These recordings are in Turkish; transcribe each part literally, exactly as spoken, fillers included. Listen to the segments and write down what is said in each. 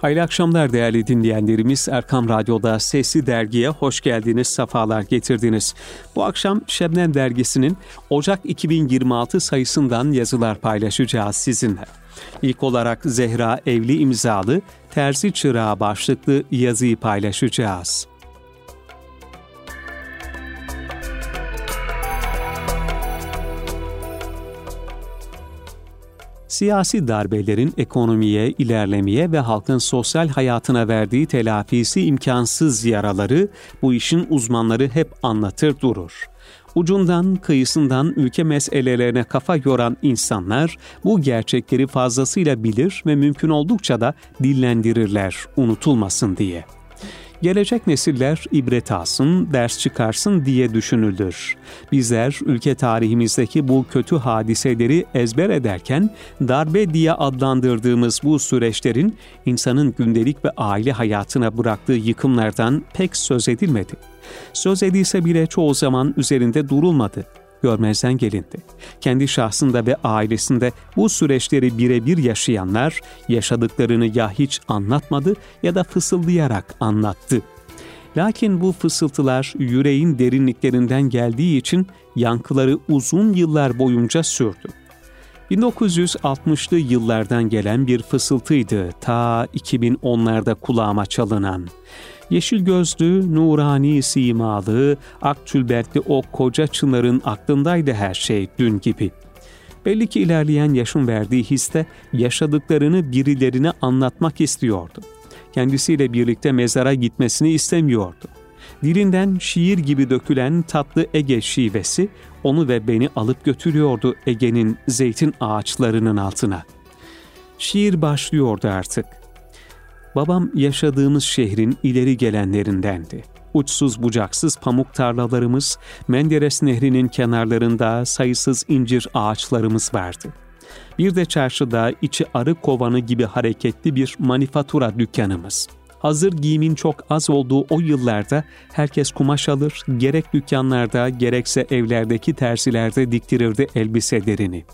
Hayırlı akşamlar değerli dinleyenlerimiz. Erkam Radyo'da Sesli Dergi'ye hoş geldiniz, sefalar getirdiniz. Bu akşam Şebnem Dergisi'nin Ocak iki bin yirmi altı sayısından yazılar paylaşacağız sizinle. İlk olarak Zehra Evli imzalı Terzi Çırağı başlıklı yazıyı paylaşacağız. Siyasi darbelerin ekonomiye, ilerlemeye ve halkın sosyal hayatına verdiği telafisi imkansız yaraları bu işin uzmanları hep anlatır durur. Ucundan, kıyısından ülke meselelerine kafa yoran insanlar bu gerçekleri fazlasıyla bilir ve mümkün oldukça da dillendirirler unutulmasın diye. Gelecek nesiller ibret alsın, ders çıkarsın diye düşünülür. Bizler ülke tarihimizdeki bu kötü hadiseleri ezber ederken darbe diye adlandırdığımız bu süreçlerin insanın gündelik ve aile hayatına bıraktığı yıkımlardan pek söz edilmedi. Söz edilse bile çoğu zaman üzerinde durulmadı. Görmezden gelindi. Kendi şahsında ve ailesinde bu süreçleri birebir yaşayanlar yaşadıklarını ya hiç anlatmadı ya da fısıldayarak anlattı. Lakin bu fısıltılar yüreğin derinliklerinden geldiği için yankıları uzun yıllar boyunca sürdü. bin dokuz yüz altmışlı yıllardan gelen bir fısıltıydı ta iki bin onlarda kulağıma çalınan. Yeşil gözlü, nurani simalı, ak tülbentli o koca çınarın aklındaydı her şey dün gibi. Belli ki ilerleyen yaşın verdiği histe yaşadıklarını birilerine anlatmak istiyordu. Kendisiyle birlikte mezara gitmesini istemiyordu. Dilinden şiir gibi dökülen tatlı Ege şivesi onu ve beni alıp götürüyordu Ege'nin zeytin ağaçlarının altına. Şiir başlıyordu artık. Babam yaşadığımız şehrin ileri gelenlerindendi. Uçsuz bucaksız pamuk tarlalarımız, Menderes Nehri'nin kenarlarında sayısız incir ağaçlarımız vardı. Bir de çarşıda içi arı kovanı gibi hareketli bir manifatura dükkanımız. Hazır giyimin çok az olduğu o yıllarda herkes kumaş alır, gerek dükkanlarda gerekse evlerdeki terzilerde diktirirdi elbiselerini.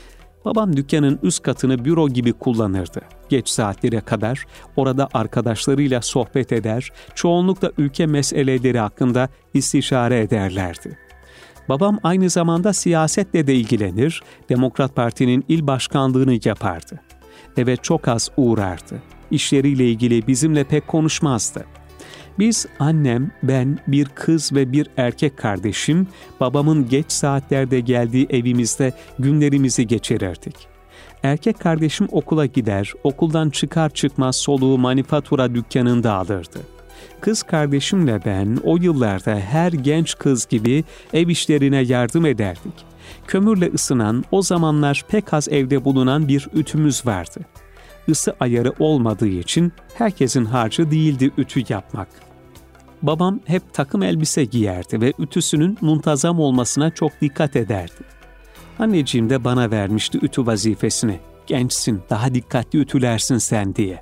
Babam dükkanın üst katını büro gibi kullanırdı. Geç saatlere kadar orada arkadaşlarıyla sohbet eder, çoğunlukla ülke meseleleri hakkında istişare ederlerdi. Babam aynı zamanda siyasetle de ilgilenir, Demokrat Parti'nin il başkanlığını yapardı. Eve çok az uğrardı. İşleriyle ilgili bizimle pek konuşmazdı. Biz, annem, ben, bir kız ve bir erkek kardeşim, babamın geç saatlerde geldiği evimizde günlerimizi geçirirdik. Erkek kardeşim okula gider, okuldan çıkar çıkmaz soluğu manifatura dükkanında alırdı. Kız kardeşimle ben o yıllarda her genç kız gibi ev işlerine yardım ederdik. Kömürle ısınan, o zamanlar pek az evde bulunan bir ütümüz vardı. Isı ayarı olmadığı için herkesin harcı değildi ütü yapmak. Babam hep takım elbise giyerdi ve ütüsünün muntazam olmasına çok dikkat ederdi. Anneciğim de bana vermişti ütü vazifesini. Gençsin, daha dikkatli ütülersin sen diye.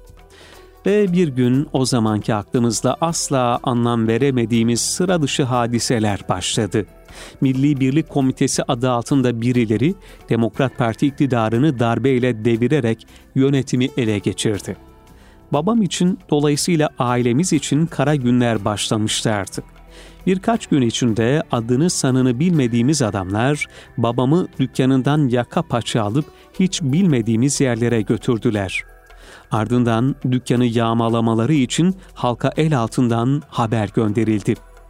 Ve bir gün o zamanki aklımızda asla anlam veremediğimiz sıra dışı hadiseler başladı. Milli Birlik Komitesi adı altında birileri Demokrat Parti iktidarını darbeyle devirerek yönetimi ele geçirdi. Babam için, dolayısıyla ailemiz için kara günler başlamıştı artık. Birkaç gün içinde adını sanını bilmediğimiz adamlar babamı dükkanından yaka paça alıp hiç bilmediğimiz yerlere götürdüler. Ardından dükkanı yağmalamaları için halka el altından haber gönderildi.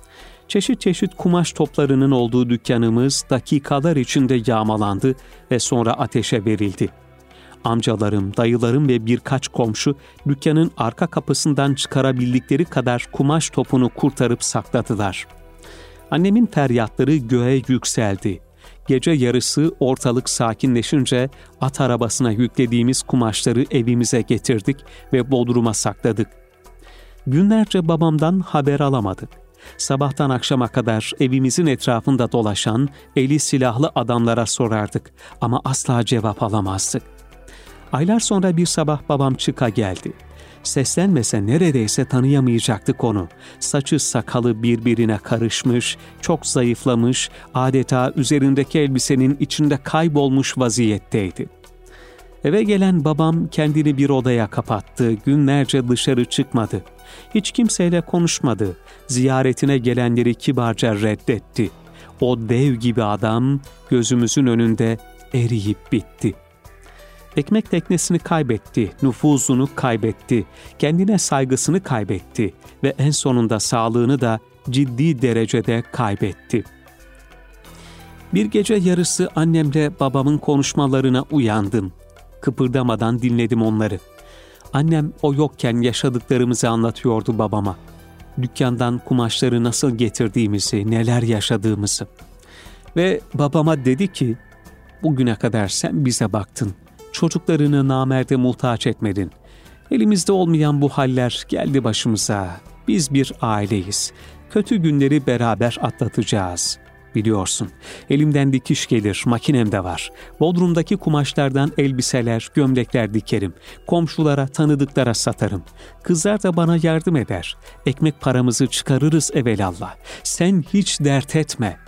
Çeşit çeşit kumaş toplarının olduğu dükkanımız dakikalar içinde yağmalandı ve sonra ateşe verildi. Amcalarım, dayılarım ve birkaç komşu dükkanın arka kapısından çıkarabildikleri kadar kumaş topunu kurtarıp sakladılar. Annemin feryatları göğe yükseldi. Gece yarısı ortalık sakinleşince at arabasına yüklediğimiz kumaşları evimize getirdik ve bodruma sakladık. Günlerce babamdan haber alamadık. Sabahtan akşama kadar evimizin etrafında dolaşan eli silahlı adamlara sorardık ama asla cevap alamazdık. Aylar sonra bir sabah babam çıka geldi. Seslenmese neredeyse tanıyamayacaktık onu. Saçı sakalı birbirine karışmış, çok zayıflamış, adeta üzerindeki elbisenin içinde kaybolmuş vaziyetteydi. Eve gelen babam kendini bir odaya kapattı, günlerce dışarı çıkmadı. Hiç kimseyle konuşmadı, ziyaretine gelenleri kibarca reddetti. O dev gibi adam gözümüzün önünde eriyip bitti. Ekmek teknesini kaybetti, nüfuzunu kaybetti, kendine saygısını kaybetti ve en sonunda sağlığını da ciddi derecede kaybetti. Bir gece yarısı annemle babamın konuşmalarına uyandım. Kıpırdamadan dinledim onları. Annem o yokken yaşadıklarımızı anlatıyordu babama. Dükkandan kumaşları nasıl getirdiğimizi, neler yaşadığımızı. Ve babama dedi ki, bugüne kadar sen bize baktın. Çocuklarını namerde muhtaç etmedin. Elimizde olmayan bu haller geldi başımıza. Biz bir aileyiz. Kötü günleri beraber atlatacağız. Biliyorsun, elimden dikiş gelir, makinem de var. Bodrum'daki kumaşlardan elbiseler, gömlekler dikerim. Komşulara, tanıdıklara satarım. Kızlar da bana yardım eder. Ekmek paramızı çıkarırız evelallah. Sen hiç dert etme.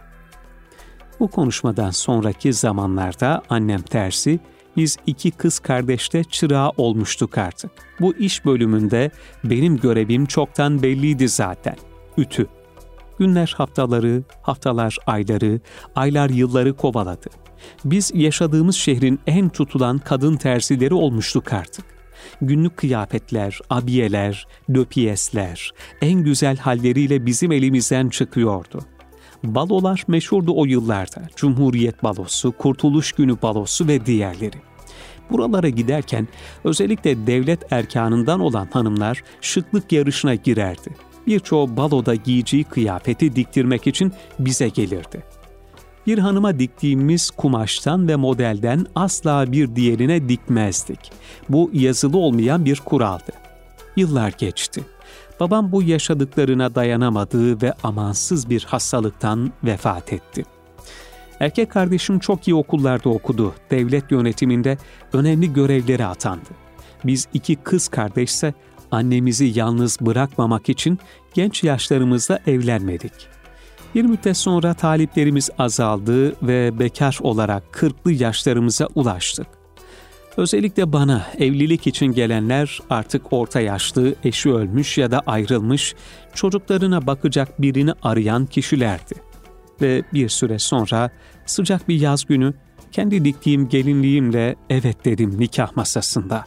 Bu konuşmadan sonraki zamanlarda annem tersi, biz iki kız kardeşte çırağı olmuştuk artık. Bu iş bölümünde benim görevim çoktan belliydi zaten. Ütü. Günler haftaları, haftalar ayları, aylar yılları kovaladı. Biz yaşadığımız şehrin en tutulan kadın terzileri olmuştuk artık. Günlük kıyafetler, abiyeler, döpiyesler, en güzel halleriyle bizim elimizden çıkıyordu. Balolar meşhurdu o yıllarda. Cumhuriyet balosu, Kurtuluş Günü balosu ve diğerleri. Buralara giderken özellikle devlet erkanından olan hanımlar şıklık yarışına girerdi. Birçoğu baloda giyeceği kıyafeti diktirmek için bize gelirdi. Bir hanıma diktiğimiz kumaştan ve modelden asla bir diğerine dikmezdik. Bu yazılı olmayan bir kuraldı. Yıllar geçti. Babam bu yaşadıklarına dayanamadığı ve amansız bir hastalıktan vefat etti. Erkek kardeşim çok iyi okullarda okudu. Devlet yönetiminde önemli görevlere atandı. Biz iki kız kardeşse annemizi yalnız bırakmamak için genç yaşlarımızda evlenmedik. Bir müddet sonra taliplerimiz azaldı ve bekar olarak kırklı yaşlarımıza ulaştık. Özellikle bana evlilik için gelenler artık orta yaşlı, eşi ölmüş ya da ayrılmış, çocuklarına bakacak birini arayan kişilerdi. Ve bir süre sonra sıcak bir yaz günü kendi diktiğim gelinliğimle evet dedim nikah masasında.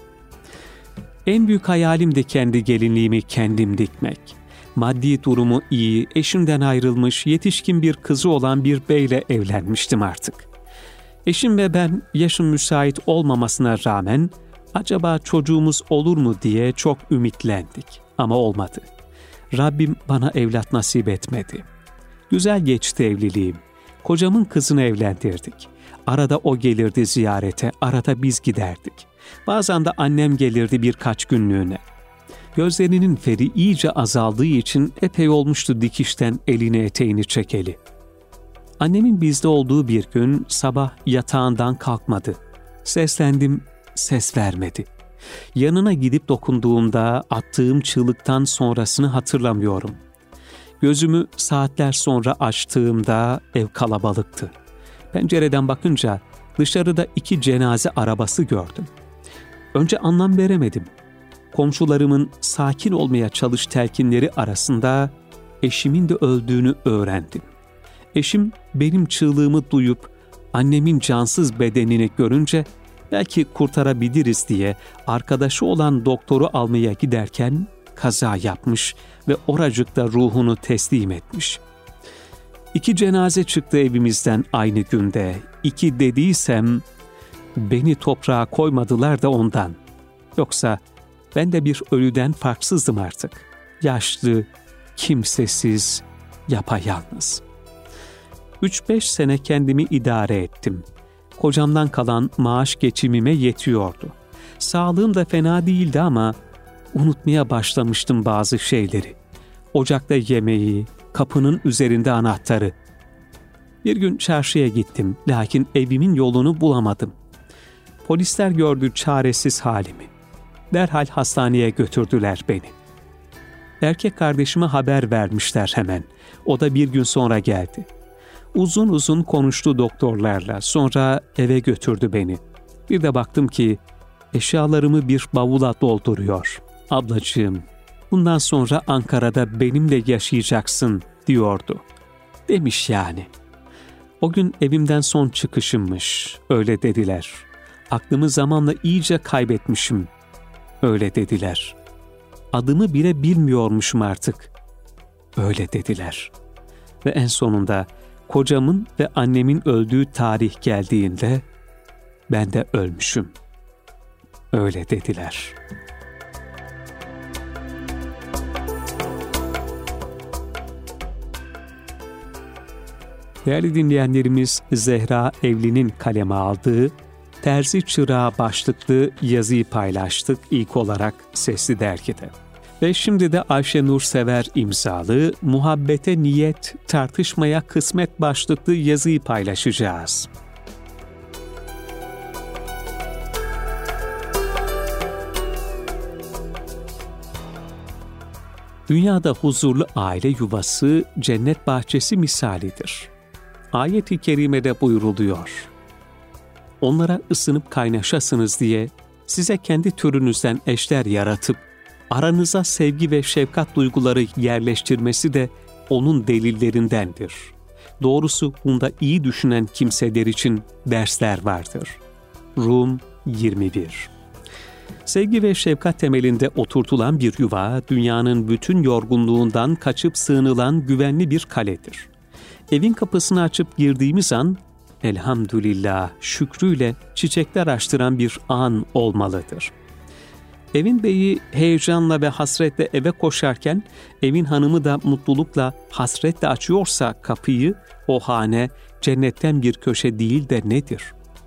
En büyük hayalim de kendi gelinliğimi kendim dikmek. Maddi durumu iyi, eşimden ayrılmış, yetişkin bir kızı olan bir beyle evlenmiştim artık. Eşim ve ben yaşım müsait olmamasına rağmen acaba çocuğumuz olur mu diye çok ümitlendik ama olmadı. Rabbim bana evlat nasip etmedi. Güzel geçti evliliğim. Kocamın kızını evlendirdik. Arada o gelirdi ziyarete, arada biz giderdik. Bazen de annem gelirdi birkaç günlüğüne. Gözlerinin feri iyice azaldığı için epey olmuştu dikişten elini eteğini çekeli. Annemin bizde olduğu bir gün sabah yatağından kalkmadı. Seslendim, ses vermedi. Yanına gidip dokunduğumda attığım çığlıktan sonrasını hatırlamıyorum. Gözümü saatler sonra açtığımda ev kalabalıktı. Pencereden bakınca dışarıda iki cenaze arabası gördüm. Önce anlam veremedim. Komşularımın sakin olmaya çalış telkinleri arasında eşimin de öldüğünü öğrendim. Eşim benim çığlığımı duyup annemin cansız bedenini görünce belki kurtarabiliriz diye arkadaşı olan doktoru almaya giderken kaza yapmış ve oracıkta ruhunu teslim etmiş. İki cenaze çıktı evimizden aynı günde. İki dediysem beni toprağa koymadılar da ondan. Yoksa ben de bir ölüden farksızdım artık. Yaşlı, kimsesiz, yapayalnız. Üç beş sene kendimi idare ettim. Kocamdan kalan maaş geçimime yetiyordu. Sağlığım da fena değildi ama unutmaya başlamıştım bazı şeyleri. Ocakta yemeği, kapının üzerinde anahtarı. Bir gün çarşıya gittim, lakin evimin yolunu bulamadım. Polisler gördü çaresiz halimi. Derhal hastaneye götürdüler beni. Erkek kardeşime haber vermişler hemen. O da bir gün sonra geldi. Uzun uzun konuştu doktorlarla, sonra eve götürdü beni. Bir de baktım ki eşyalarımı bir bavula dolduruyor. Ablacığım, bundan sonra Ankara'da benimle yaşayacaksın diyordu. Demiş yani. O gün evimden son çıkışımmış, öyle dediler. Aklımı zamanla iyice kaybetmişim, öyle dediler. Adımı bile bilmiyormuşum artık, öyle dediler. Ve en sonunda kocamın ve annemin öldüğü tarih geldiğinde ben de ölmüşüm, öyle dediler. Değerli dinleyenlerimiz, Zehra Evli'nin kaleme aldığı Terzi Çırağı başlıklı yazıyı paylaştık ilk olarak Sesli Dergi'de. Ve şimdi de Ayşe Nur Sever imzalı Muhabbete Niyet, Tartışmaya Kısmet başlıklı yazıyı paylaşacağız. Dünyada huzurlu aile yuvası cennet bahçesi misalidir. Ayet-i kerimede buyruluyor. Onlara ısınıp kaynaşasınız diye size kendi türünüzden eşler yaratıp aranıza sevgi ve şefkat duyguları yerleştirmesi de onun delillerindendir. Doğrusu bunda iyi düşünen kimseler için dersler vardır. Rum yirmi bir. Sevgi ve şefkat temelinde oturtulan bir yuva, dünyanın bütün yorgunluğundan kaçıp sığınılan güvenli bir kaledir. Evin kapısını açıp girdiğimiz an, elhamdülillah şükrüyle çiçekler açtıran bir an olmalıdır. Evin beyi heyecanla ve hasretle eve koşarken, evin hanımı da mutlulukla, hasretle açıyorsa kapıyı, o hane cennetten bir köşe değil de nedir?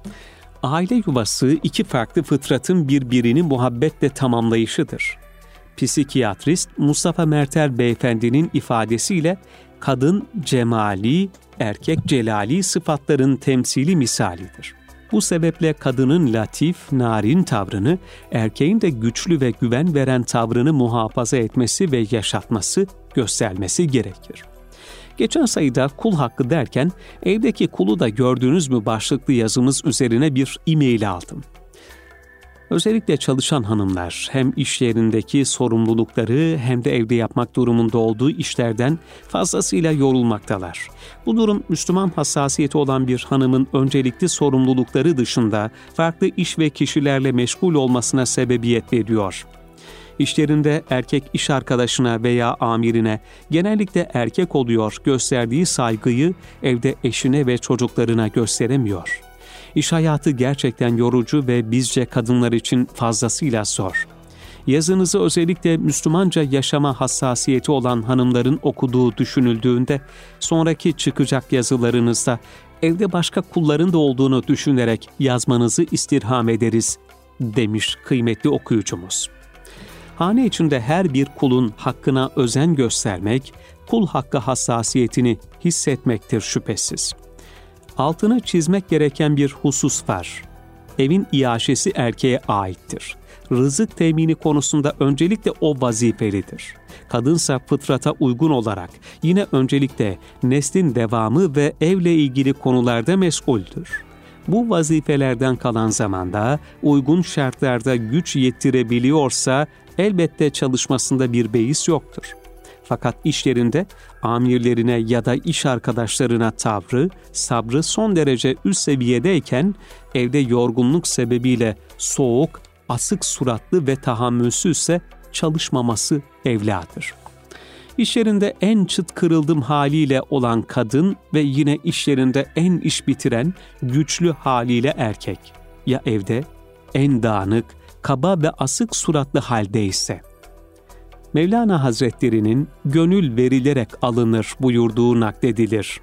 Aile yuvası iki farklı fıtratın birbirini muhabbetle tamamlayışıdır. Psikiyatrist Mustafa Mertel Beyefendi'nin ifadesiyle kadın cemali, erkek celali sıfatların temsili misalidir. Bu sebeple kadının latif, narin tavrını, erkeğin de güçlü ve güven veren tavrını muhafaza etmesi ve yaşatması, göstermesi gerekir. Geçen sayıda kul hakkı derken, evdeki kulu da gördünüz mü başlıklı yazımız üzerine bir e-mail aldım. Özellikle çalışan hanımlar hem iş yerindeki sorumlulukları hem de evde yapmak durumunda olduğu işlerden fazlasıyla yorulmaktalar. Bu durum Müslüman hassasiyeti olan bir hanımın öncelikli sorumlulukları dışında farklı iş ve kişilerle meşgul olmasına sebebiyet veriyor. İşlerinde erkek iş arkadaşına veya amirine, genellikle erkek oluyor, gösterdiği saygıyı evde eşine ve çocuklarına gösteremiyor. İş hayatı gerçekten yorucu ve bizce kadınlar için fazlasıyla zor. Yazınızı özellikle Müslümanca yaşama hassasiyeti olan hanımların okuduğu düşünüldüğünde, sonraki çıkacak yazılarınızda evde başka kulların da olduğunu düşünerek yazmanızı istirham ederiz, demiş kıymetli okuyucumuz. Hane içinde her bir kulun hakkına özen göstermek, kul hakkı hassasiyetini hissetmektir şüphesiz. Altını çizmek gereken bir husus var. Evin iaşesi erkeğe aittir. Rızık temini konusunda öncelikle o vazifelidir. Kadınsa fıtrata uygun olarak yine öncelikle neslin devamı ve evle ilgili konularda meşguldür. Bu vazifelerden kalan zamanda uygun şartlarda güç yettirebiliyorsa elbette çalışmasında bir beis yoktur. Fakat işlerinde amirlerine ya da iş arkadaşlarına tavrı, sabrı son derece üst seviyedeyken evde yorgunluk sebebiyle soğuk, asık suratlı ve tahammülsüzse çalışmaması evladır. İş yerinde en çıt kırıldım haliyle olan kadın ve yine iş yerinde en iş bitiren güçlü haliyle erkek. Ya evde en dağınık, kaba ve asık suratlı haldeyse. Mevlana Hazretleri'nin gönül verilerek alınır buyurduğu nakledilir.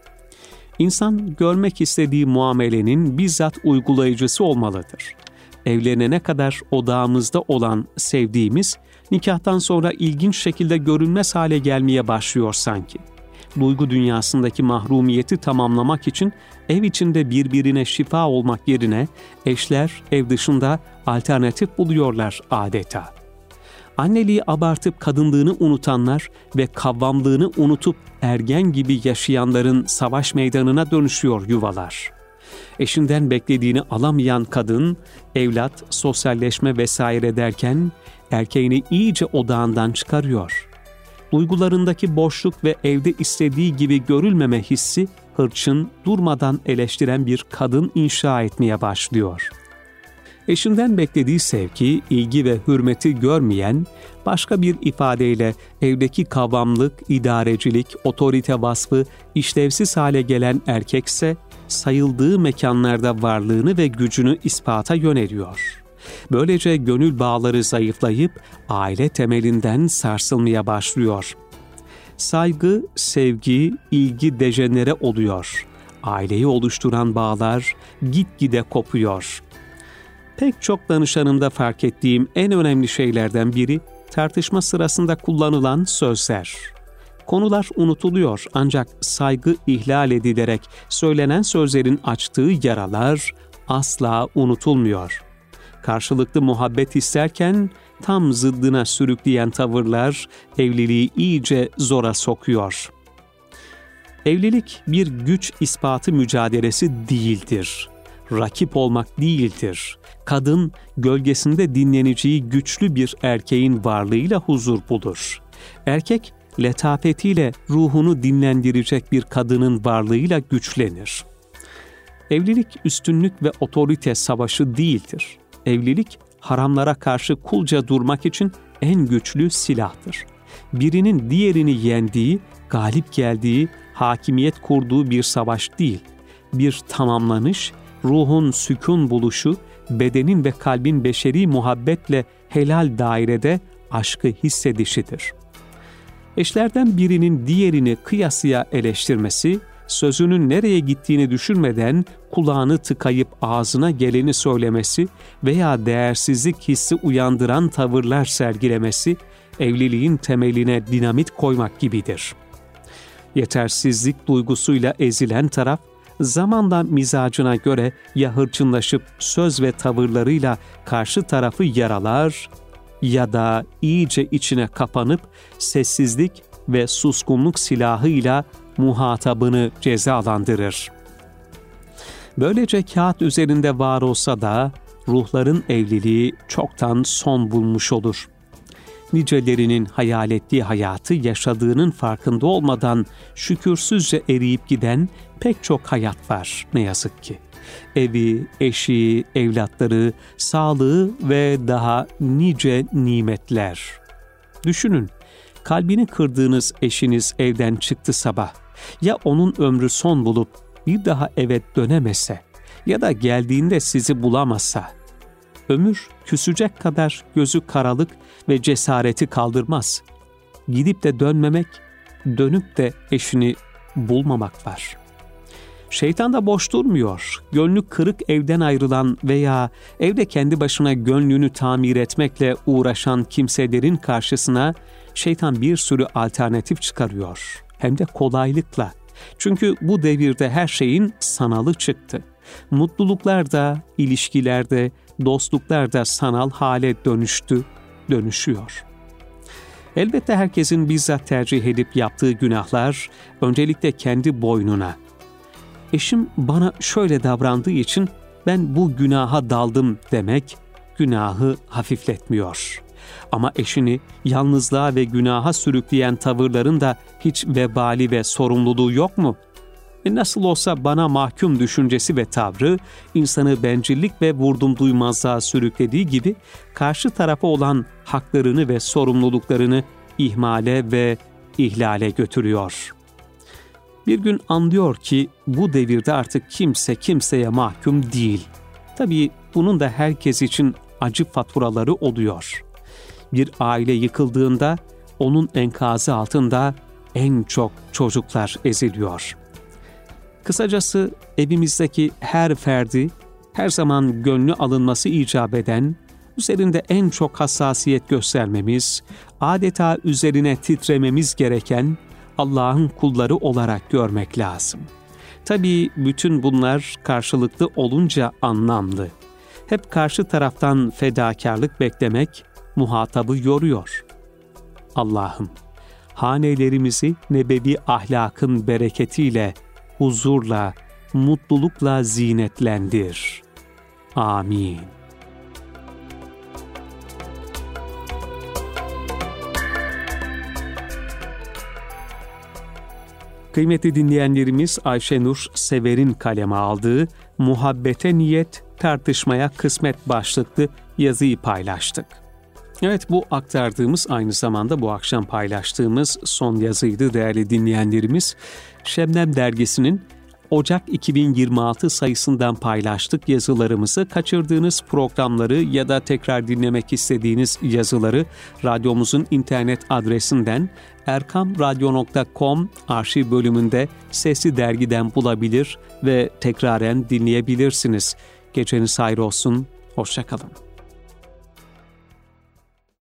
İnsan görmek istediği muamelenin bizzat uygulayıcısı olmalıdır. Evlenene kadar odağımızda olan sevdiğimiz, nikahtan sonra ilginç şekilde görünmez hale gelmeye başlıyor sanki. Duygu dünyasındaki mahrumiyeti tamamlamak için ev içinde birbirine şifa olmak yerine eşler ev dışında alternatif buluyorlar adeta. Anneliği abartıp kadınlığını unutanlar ve kavvamlığını unutup ergen gibi yaşayanların savaş meydanına dönüşüyor yuvalar. Eşinden beklediğini alamayan kadın, evlat, sosyalleşme vesaire derken erkeğini iyice odağından çıkarıyor. Duygularındaki boşluk ve evde istediği gibi görülmeme hissi hırçın, durmadan eleştiren bir kadın inşa etmeye başlıyor. Eşinden beklediği sevgi, ilgi ve hürmeti görmeyen, başka bir ifadeyle evdeki kavamlık, idarecilik, otorite vasfı işlevsiz hale gelen erkekse, sayıldığı mekanlarda varlığını ve gücünü ispata yöneliyor. Böylece gönül bağları zayıflayıp aile temelinden sarsılmaya başlıyor. Saygı, sevgi, ilgi dejenere oluyor. Aileyi oluşturan bağlar gitgide kopuyor. Pek çok danışanımda fark ettiğim en önemli şeylerden biri tartışma sırasında kullanılan sözler. Konular unutuluyor ancak saygı ihlal edilerek söylenen sözlerin açtığı yaralar asla unutulmuyor. Karşılıklı muhabbet isterken tam zıddına sürükleyen tavırlar evliliği iyice zora sokuyor. Evlilik bir güç ispatı mücadelesi değildir. Rakip olmak değildir. Kadın, gölgesinde dinleneceği güçlü bir erkeğin varlığıyla huzur bulur. Erkek, letafetiyle ruhunu dinlendirecek bir kadının varlığıyla güçlenir. Evlilik üstünlük ve otorite savaşı değildir. Evlilik, haramlara karşı kulca durmak için en güçlü silahtır. Birinin diğerini yendiği, galip geldiği, hakimiyet kurduğu bir savaş değil, bir tamamlanış, ruhun sükun buluşu, bedenin ve kalbin beşeri muhabbetle helal dairede aşkı hissedişidir. Eşlerden birinin diğerini kıyasıya eleştirmesi, sözünün nereye gittiğini düşünmeden kulağını tıkayıp ağzına geleni söylemesi veya değersizlik hissi uyandıran tavırlar sergilemesi, evliliğin temeline dinamit koymak gibidir. Yetersizlik duygusuyla ezilen taraf, zamanla mizacına göre ya hırçınlaşıp söz ve tavırlarıyla karşı tarafı yaralar ya da iyice içine kapanıp sessizlik ve suskunluk silahıyla muhatabını cezalandırır. Böylece kağıt üzerinde var olsa da ruhların evliliği çoktan son bulmuş olur. Nicelerinin hayal ettiği hayatı yaşadığının farkında olmadan şükürsüzce eriyip giden pek çok hayat var ne yazık ki. Evi, eşi, evlatları, sağlığı ve daha nice nimetler. Düşünün, kalbini kırdığınız eşiniz evden çıktı sabah. Ya onun ömrü son bulup bir daha eve dönemese ya da geldiğinde sizi bulamazsa, ömür küsecek kadar gözü karalık ve cesareti kaldırmaz. Gidip de dönmemek, dönüp de eşini bulmamak var. Şeytan da boş durmuyor. Gönlü kırık evden ayrılan veya evde kendi başına gönlünü tamir etmekle uğraşan kimselerin karşısına şeytan bir sürü alternatif çıkarıyor. Hem de kolaylıkla. Çünkü bu devirde her şeyin sanalı çıktı. Mutluluklar da, ilişkiler de, dostluklar da sanal hale dönüştü, dönüşüyor. Elbette herkesin bizzat tercih edip yaptığı günahlar öncelikle kendi boynuna. Eşim bana şöyle davrandığı için ben bu günaha daldım demek günahı hafifletmiyor. Ama eşini yalnızlığa ve günaha sürükleyen tavırların da hiç vebali ve sorumluluğu yok mu? E nasıl olsa bana mahkum düşüncesi ve tavrı insanı bencillik ve vurdum duymazlığa sürüklediği gibi karşı tarafa olan haklarını ve sorumluluklarını ihmale ve ihlale götürüyor. Bir gün anlıyor ki bu devirde artık kimse kimseye mahkum değil. Tabii bunun da herkes için acı faturaları oluyor. Bir aile yıkıldığında onun enkazı altında en çok çocuklar eziliyor. Kısacası evimizdeki her ferdi her zaman gönlü alınması icap eden, üzerinde en çok hassasiyet göstermemiz, adeta üzerine titrememiz gereken Allah'ın kulları olarak görmek lazım. Tabii bütün bunlar karşılıklı olunca anlamlı. Hep karşı taraftan fedakarlık beklemek muhatabı yoruyor. Allah'ım, hanelerimizi nebevi ahlakın bereketiyle, huzurla, mutlulukla zinetlendir. Amin. Kıymetli dinleyenlerimiz, Ayşenur Sever'in kaleme aldığı Muhabbete Niyet, Tartışmaya Kısmet başlıklı yazıyı paylaştık. Evet, bu aktardığımız aynı zamanda bu akşam paylaştığımız son yazıydı değerli dinleyenlerimiz. Şebnem Dergisi'nin Ocak iki bin yirmi altı sayısından paylaştık yazılarımızı. Kaçırdığınız programları ya da tekrar dinlemek istediğiniz yazıları radyomuzun internet adresinden erkam radyo nokta com arşiv bölümünde Sesli Dergi'den bulabilir ve tekraren dinleyebilirsiniz. Geceniz hayır olsun, hoşça kalın.